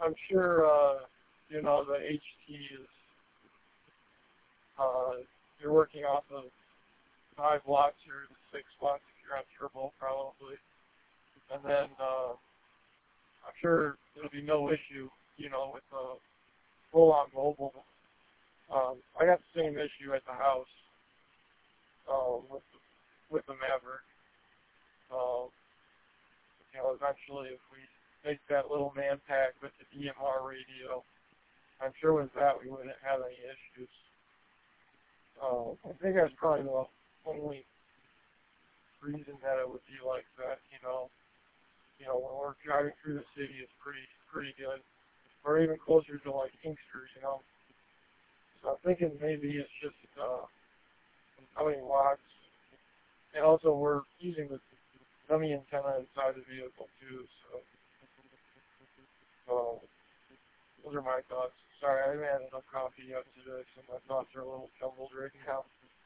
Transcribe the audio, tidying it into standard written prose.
I'm sure, you know, the HT is, you're working off of 5 watts or 6 watts if you're on turbo probably. And then, I'm sure there'll be no issue, you know, with the full-on mobile. I got the same issue at the house, with the Maverick. Um, you know, eventually if we make that little man pack with the DMR radio, I'm sure with that we wouldn't have any issues. I think that's probably the only reason that it would be like that, you know. You know, when we're driving through the city, it's pretty good. Or even closer to like Inkster, you know. So I'm thinking maybe it's just how many watts. And also we're using the dummy antenna inside the vehicle too, so those are my thoughts. Sorry, I haven't had enough coffee yet today, so my thoughts are a little jumbled right now.